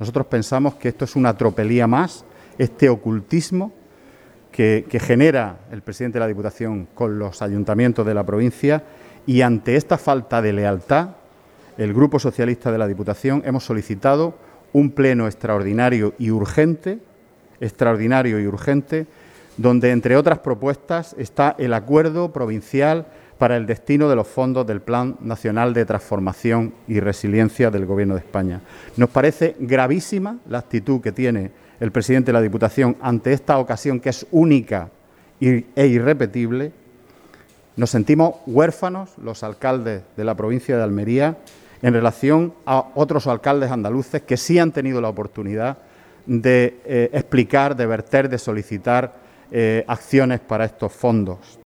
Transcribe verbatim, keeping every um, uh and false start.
Nosotros pensamos que esto es una tropelía más, este ocultismo que, que genera el presidente de la Diputación con los ayuntamientos de la provincia, y ante esta falta de lealtad, el Grupo Socialista de la Diputación hemos solicitado un pleno extraordinario y urgente, extraordinario y urgente, donde, entre otras propuestas, está el acuerdo provincial para el destino de los fondos del Plan Nacional de Transformación y Resiliencia del Gobierno de España. Nos parece gravísima la actitud que tiene el presidente de la Diputación ante esta ocasión, que es única e irrepetible. Nos sentimos huérfanos, los alcaldes de la provincia de Almería, en relación a otros alcaldes andaluces que sí han tenido la oportunidad de eh, explicar, de verter, de solicitar eh, acciones para estos fondos.